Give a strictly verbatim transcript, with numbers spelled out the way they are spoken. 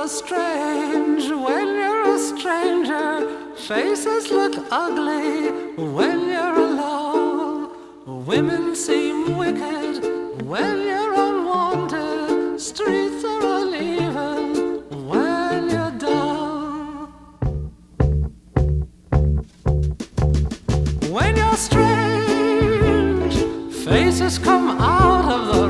are strange when you're a stranger. Faces look ugly when you're alone. Women seem wicked when you're unwanted. Streets are uneven when you're down. When you're strange, faces come out of the